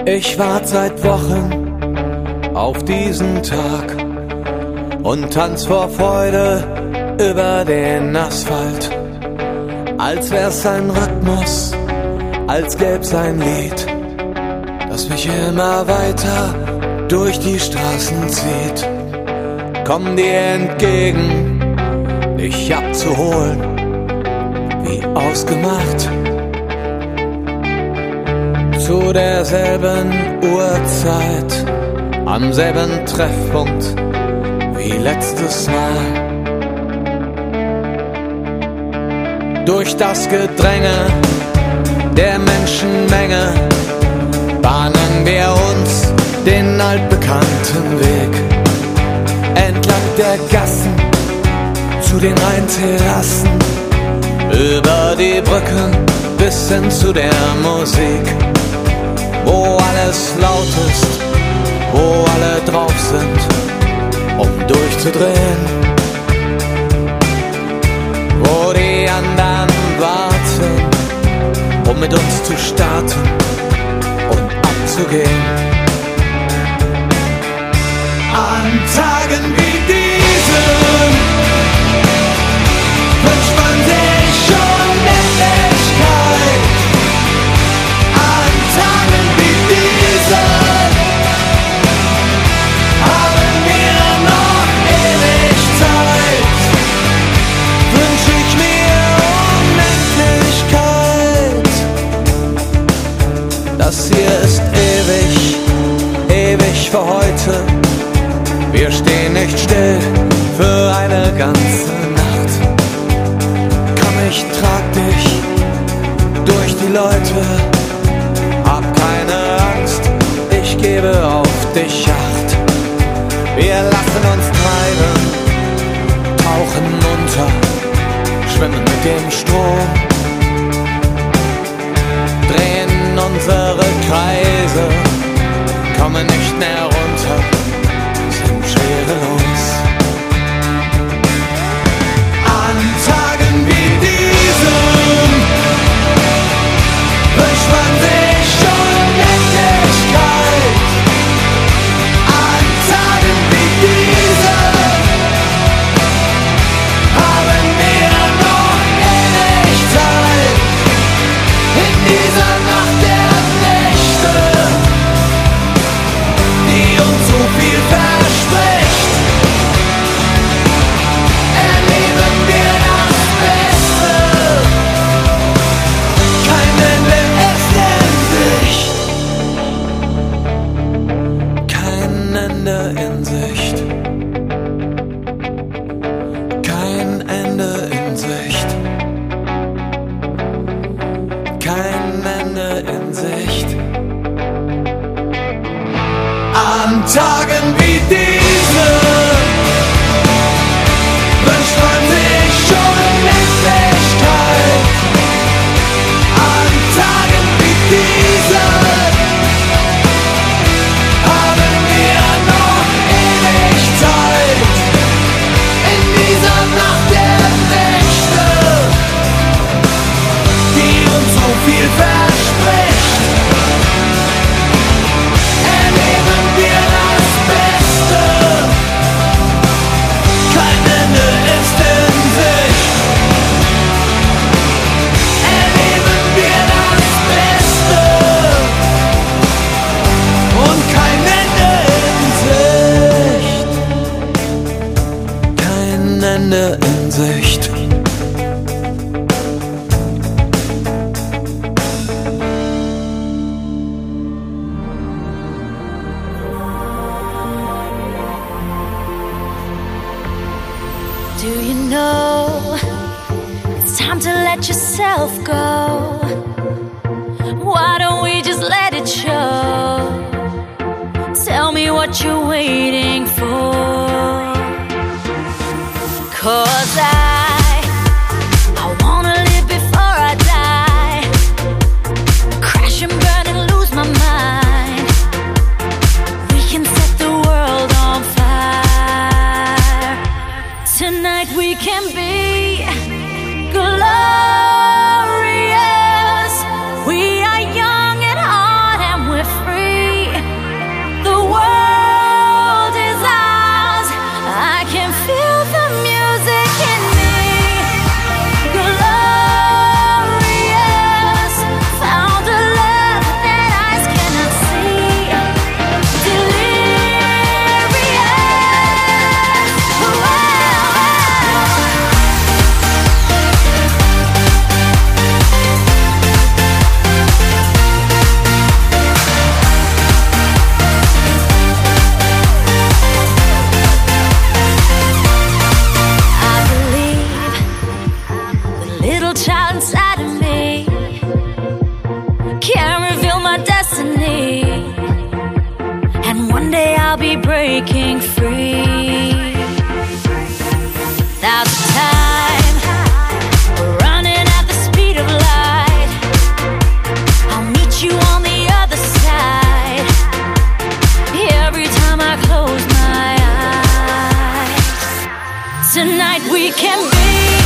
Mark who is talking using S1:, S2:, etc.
S1: Ich wart seit Wochen auf diesen Tag und tanz vor Freude über den Asphalt. Als wär's ein Rhythmus, als gäb's ein Lied, das mich immer weiter durch die Straßen zieht. Komm dir entgegen, dich abzuholen, wie ausgemacht. Zu derselben Uhrzeit, am selben Treffpunkt wie letztes Mal. Durch das Gedränge der Menschenmenge bahnen wir uns den altbekannten Weg. Entlang der Gassen zu den Rheinterrassen, über die Brücken bis hin zu der Musik, wo alles laut ist, wo alle drauf sind, um durchzudrehen, wo die anderen warten, um mit uns zu starten und abzugehen. An Tagen wie diesen wünscht man sich Unendlichkeit. An Tagen wie diesen haben wir noch ewig Zeit. Wünsch ich mir Unendlichkeit. Das hier ist ewig, ewig für heute. Wir stehen nicht still für eine ganze Nacht. Komm, ich trag dich durch die Leute. Hab keine Angst, ich gebe auf dich Acht. Wir lassen uns treiben, tauchen unter, schwimmen mit dem Strom, drehen unsere Kreise, kommen nicht mehr runter, schwerelos. An Tagen wie diesen wünscht man sich Unendlichkeit. An Tagen wie diesen haben wir noch ewig Zeit. In dieser Nacht der Nächte, die uns so viel verspricht, erleben wir das Beste. Kein Ende ist in Sicht. Kein Ende in Sicht. Kein Ende in Sicht. Kein Ende in Sicht. An Tagen wie diesen wünscht man sich Unendlichkeit. An Tagen wie diesen haben wir noch ewig Zeit. In dieser Nacht der Nächte, die uns so viel verspricht, erleben wir das Beste. Kein Ende ist in Sicht. Erleben wir das Beste. Und kein Ende in Sicht. Kein Ende in Sicht.
S2: Do you know it's time to let yourself go? Why don't we just let it show? Tell me what you're waiting for. 'Cause I wanna live before I die. Crash and burn and lose my mind. We can set the world on fire. Tonight we can be glorious. We are young at heart and we're free. tonight we can be.